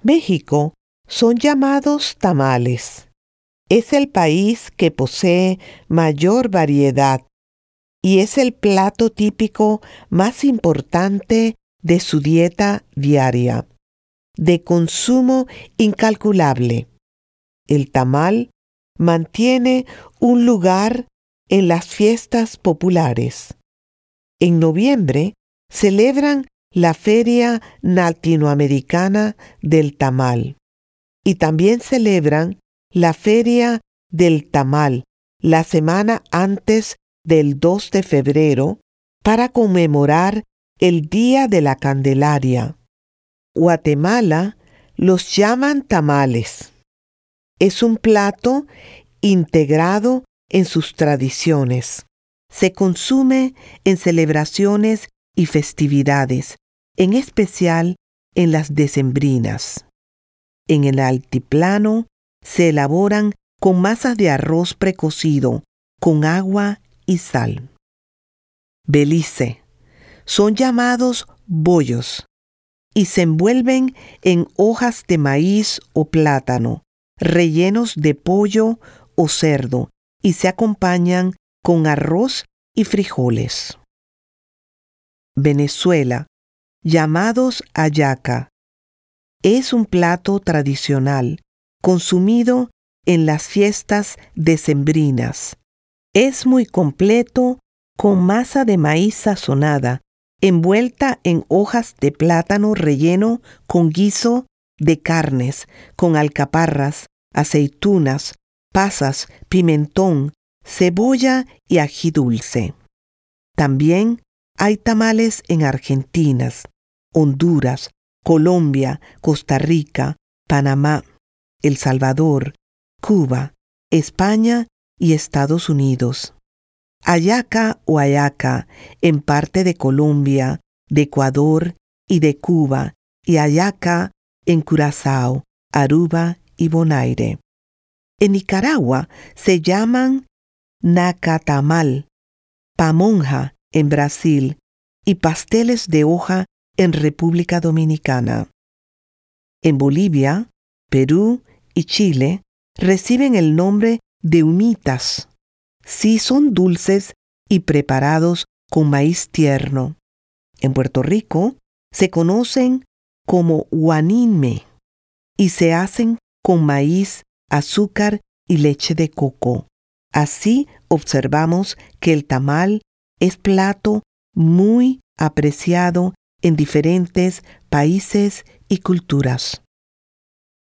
México son llamados tamales. Es el país que posee mayor variedad y es el plato típico más importante de su dieta diaria, de consumo incalculable. El tamal mantiene un lugar en las fiestas populares. En noviembre celebran la Feria Latinoamericana del Tamal y también celebran la Feria del Tamal la semana antes del 2 de febrero para conmemorar el Día de la Candelaria. Guatemala los llaman tamales. Es un plato integrado en sus tradiciones. Se consume en celebraciones y festividades, en especial en las decembrinas. En el altiplano se elaboran con masas de arroz precocido, con agua y sal. Belice. Son llamados bollos y se envuelven en hojas de maíz o plátano, rellenos de pollo o cerdo, y se acompañan con arroz y frijoles. Venezuela, llamados hallaca, es un plato tradicional consumido en las fiestas decembrinas. Es muy completo, con masa de maíz sazonada, envuelta en hojas de plátano relleno con guiso de carnes, con alcaparras, aceitunas, pasas, pimentón, cebolla y ají dulce. También hay tamales en Argentina, Honduras, Colombia, Costa Rica, Panamá, El Salvador, Cuba, España y Estados Unidos. Hallaca o hallaca en parte de Colombia, de Ecuador y de Cuba, y hallaca en Curazao, Aruba y Bonaire. En Nicaragua se llaman nacatamal, pamonja en Brasil y pasteles de hoja en República Dominicana. En Bolivia, Perú y Chile reciben el nombre de humitas. Sí, son dulces y preparados con maíz tierno. En Puerto Rico se conocen como huanime y se hacen con maíz, azúcar y leche de coco. Así observamos que el tamal es plato muy apreciado en diferentes países y culturas.